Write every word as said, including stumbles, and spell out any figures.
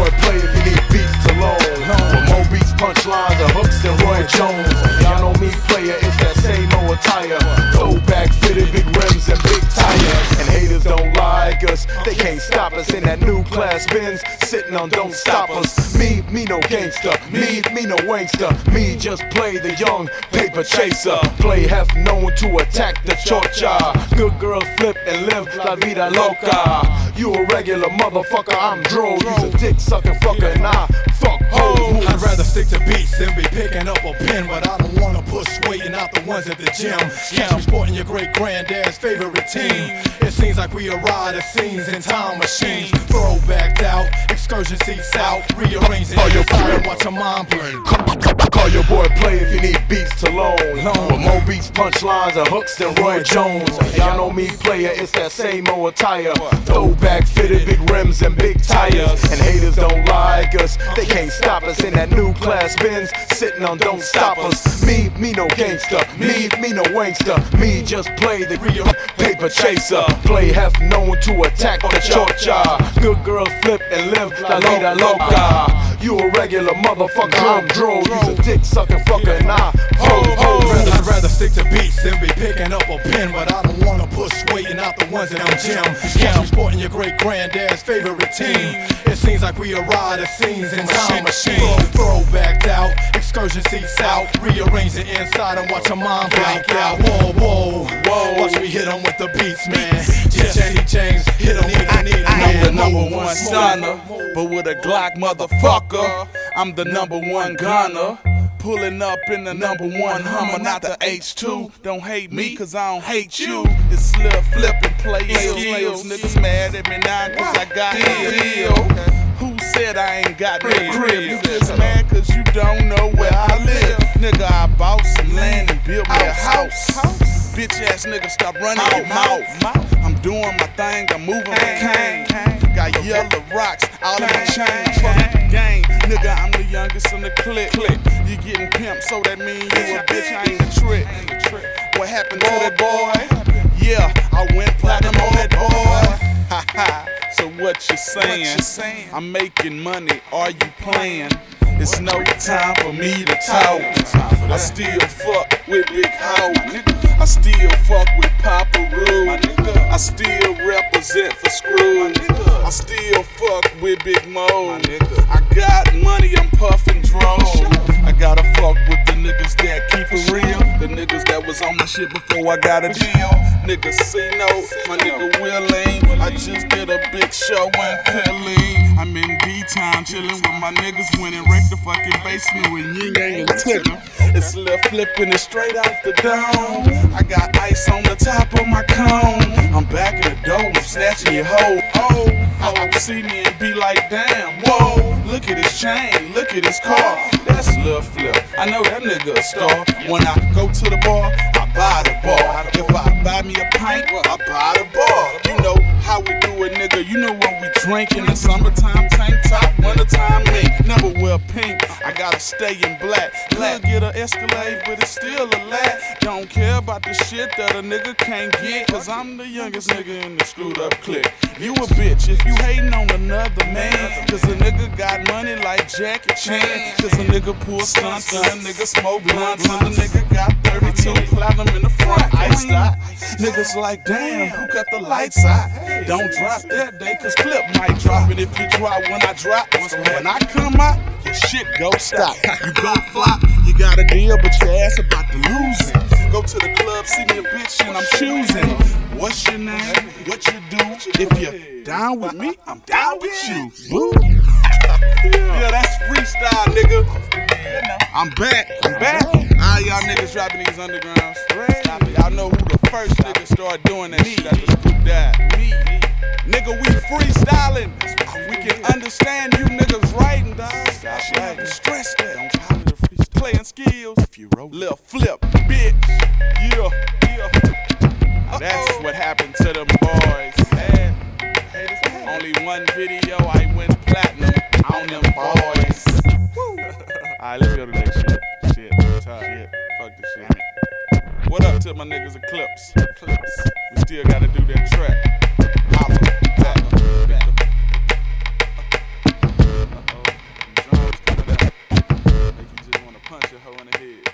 boy play if he need beats to loan. With more beats, punchlines, and hooks than Roy Jones. Y'all know me, player, it's that same old attire. Throwback fitted, big rims and big tires. And haters don't like us, they can't stop us in that new class Benz, sitting on Don't Stop Us. Me, me no gangster, me, me no wankster. Me just play the young paper chaser. Play half known to attack the chocha. Good girls flip and live la vida loca. You a regular motherfucker, I'm Dro. You's a dick sucking fucker and I fuck hoes. I'd rather stick to beats than be picking up a pen, but I don't wanna push weight and not the ones at the gym. Catch me sporting your great granddad's favorite team. It seems like we arrive at scenes in time machines. Throwbacked out, excursion seats out, rearrange it inside and watch your mom play. Call your boy play if you need beats to loan. With more beats, punchlines, and hooks than Roy Jones. Y'all know me, player, it's that same old attire. Throwback fitted, big rims and big tires. And haters don't like us, they can't stop us in that new class Benz, sitting on Don't Stop Us. Me, me no gangster, me, me no wankster. Me just play the real paper chaser. Play half known to attack the chocha. Good girls flip and live la vida loca. You a regular motherfucker, I'm Dro. You's a dick sucking fucker and I ho ho. I'd rather stick to beats than be picking up a pen, but I don't wanna push weight and not the ones in the gym. Catch me sporting your great granddad's favorite team. It seems like we arrive at scenes in time machine. Throwbacked out, excursion seats out, rearrange the inside and watch your mom blank out. Whoa, whoa, whoa, watch me hit 'em with the beats, man. Jesse James, hit 'em with the need. I'm the number one stunner, but with a Glock motherfucker. I'm the number one gunner. Pulling up in the number one Hummer, not the H two. Don't hate me, cause I don't hate you. It's slip, flip, and play skills. Niggas mad at me now, cause I got deal. Who said I ain't got no crib? You just mad cause you don't know where I live. Nigga, I bought some land and built me a house. Bitch ass nigga, stop running your mouth. I'm doing my thing, I'm moving my cane. Got yellow rocks all in my chain. Fuck the gang, nigga, I'm the youngest in the clique. You getting pimped, so that mean you a bitch, I ain't a trick. What happened to that boy? Yeah, I went platinum on that boy. Ha ha, so what you saying? I'm making money, are you playing? It's no time for me to talk. I still fuck with Big Hawk. I still fuck with Papa Roo. I still represent for Screw. I still fuck with Big Mo. I got money, I'm puffin' drone. I gotta fuck with the niggas that keep it real. The niggas that was on my shit before I got a deal. Niggas see no, my nigga Willie. I just did a big show in Philly. I'm in B-Town chillin' with my niggas when it wrecked the fucking basement with Ying Yang and Tigger. It's a little flippin' it straight off the dome. I got ice on the top of my cone. I'm back in the door, I'm snatching your hoe. Oh, oh, see me and be like, damn, whoa. Look at his chain, look at his car. That's a little flip. I know that nigga a star. When I go to the bar, I buy the bar. If I buy me a pint, I buy the bar. You know how we do it, nigga. You know what we drinking. In summertime, tank top, wintertime mink. Never wear pink, I gotta stay in black. Could get an Escalade, but it's still a lat. Don't care about the shit that a nigga can't get, cause I'm the youngest nigga in the screwed up clique. You a bitch if you hating on another man, cause a nigga got money like Jackie Chan. Cause a nigga pull stunts and a nigga smoke blunts, and a nigga got thirty-two platinum in the front, iced out. Niggas like, damn, who cut the lights out? Don't drop that day, cause Flip might drop it if you drop when I drop. So when I come out, your shit go stop. You gon' flop, you got a deal, but your ass about to lose it. Go to the club, see me a bitch, and I'm choosing. What's your name? What you do? If you're down with me, I'm down with you. Boo. Yeah, that's freestyle, nigga. I'm back. I'm back. All y'all niggas dropping these undergrounds. Y'all know who the first nigga started doing that shit after Scoop died. Me. Nigga, we freestyling. We can understand you niggas writing, dog. Y'all should have to stress that. Don't call it a freestyle. Playing skills. If you roll. Lil' flip, bitch. Yeah. Yeah. That's what happened to them boys. Man. Only one video, I went platinum on them boys. Alright, let's go to the next shit. Shit, I'm tired. Shit, fuck this shit. What up to my niggas Eclipse? Eclipse. We still gotta do that track. Holla, back, back. hoe in the head.